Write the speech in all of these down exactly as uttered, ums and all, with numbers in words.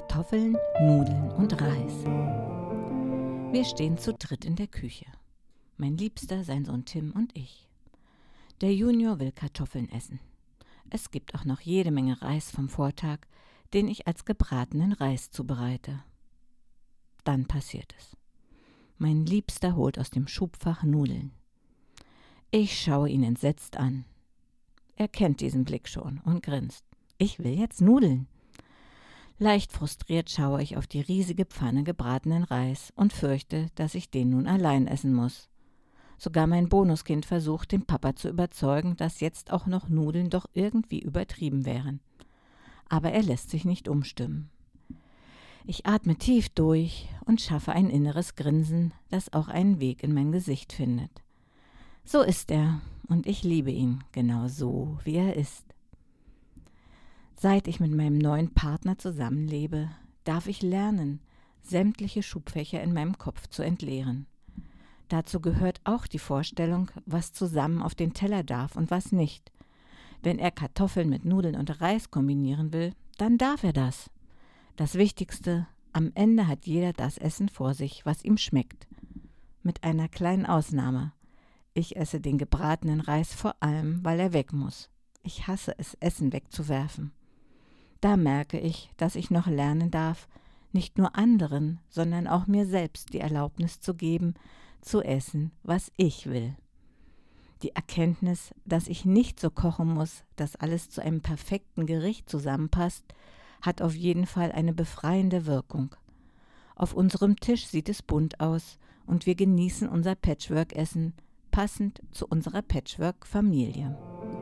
Kartoffeln, Nudeln und Reis. Wir stehen zu dritt in der Küche. Mein Liebster, sein Sohn Tim und ich. Der Junior will Kartoffeln essen. Es gibt auch noch jede Menge Reis vom Vortag, den ich als gebratenen Reis zubereite. Dann passiert es. Mein Liebster holt aus dem Schubfach Nudeln. Ich schaue ihn entsetzt an. Er kennt diesen Blick schon und grinst. Ich will jetzt Nudeln. Leicht frustriert schaue ich auf die riesige Pfanne gebratenen Reis und fürchte, dass ich den nun allein essen muss. Sogar mein Bonuskind versucht, den Papa zu überzeugen, dass jetzt auch noch Nudeln doch irgendwie übertrieben wären. Aber er lässt sich nicht umstimmen. Ich atme tief durch und schaffe ein inneres Grinsen, das auch einen Weg in mein Gesicht findet. So ist er und ich liebe ihn, genau so, wie er ist. Seit ich mit meinem neuen Partner zusammenlebe, darf ich lernen, sämtliche Schubfächer in meinem Kopf zu entleeren. Dazu gehört auch die Vorstellung, was zusammen auf den Teller darf und was nicht. Wenn er Kartoffeln mit Nudeln und Reis kombinieren will, dann darf er das. Das Wichtigste, am Ende hat jeder das Essen vor sich, was ihm schmeckt. Mit einer kleinen Ausnahme. Ich esse den gebratenen Reis vor allem, weil er weg muss. Ich hasse es, Essen wegzuwerfen. Da merke ich, dass ich noch lernen darf, nicht nur anderen, sondern auch mir selbst die Erlaubnis zu geben, zu essen, was ich will. Die Erkenntnis, dass ich nicht so kochen muss, dass alles zu einem perfekten Gericht zusammenpasst, hat auf jeden Fall eine befreiende Wirkung. Auf unserem Tisch sieht es bunt aus und wir genießen unser Patchwork-Essen, passend zu unserer Patchwork-Familie.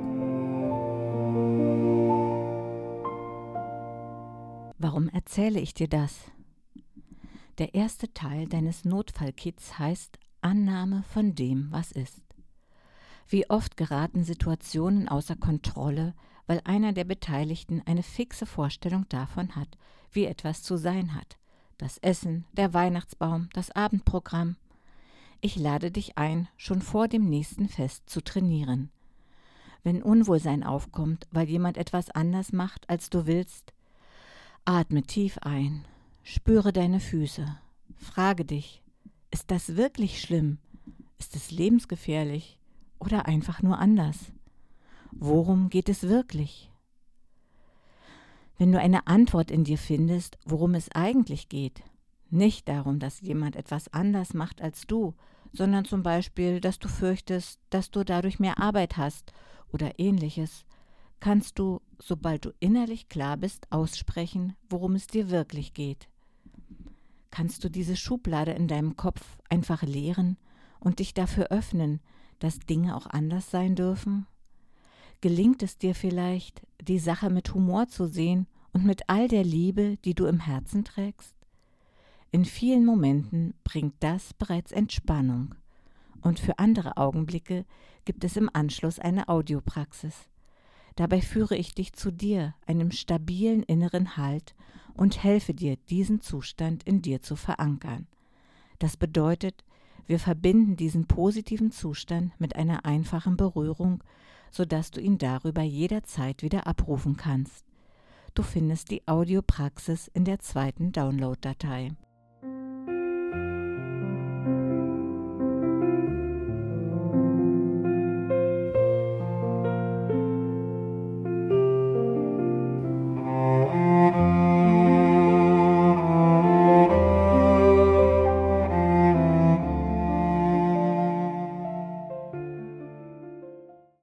Warum erzähle ich dir das? Der erste Teil deines Notfallkits heißt Annahme von dem, was ist. Wie oft geraten Situationen außer Kontrolle, weil einer der Beteiligten eine fixe Vorstellung davon hat, wie etwas zu sein hat. Das Essen, der Weihnachtsbaum, das Abendprogramm. Ich lade dich ein, schon vor dem nächsten Fest zu trainieren. Wenn Unwohlsein aufkommt, weil jemand etwas anders macht, als du willst, atme tief ein, spüre deine Füße, frage dich, ist das wirklich schlimm? Ist es lebensgefährlich oder einfach nur anders? Worum geht es wirklich? Wenn du eine Antwort in dir findest, worum es eigentlich geht, nicht darum, dass jemand etwas anders macht als du, sondern zum Beispiel, dass du fürchtest, dass du dadurch mehr Arbeit hast oder ähnliches, kannst du, sobald du innerlich klar bist, aussprechen, worum es dir wirklich geht. Kannst du diese Schublade in deinem Kopf einfach leeren und dich dafür öffnen, dass Dinge auch anders sein dürfen? Gelingt es dir vielleicht, die Sache mit Humor zu sehen und mit all der Liebe, die du im Herzen trägst? In vielen Momenten bringt das bereits Entspannung. Und für andere Augenblicke gibt es im Anschluss eine Audiopraxis. Dabei führe ich dich zu dir, einem stabilen inneren Halt, und helfe dir, diesen Zustand in dir zu verankern. Das bedeutet, wir verbinden diesen positiven Zustand mit einer einfachen Berührung, sodass du ihn darüber jederzeit wieder abrufen kannst. Du findest die Audiopraxis in der zweiten Download-Datei.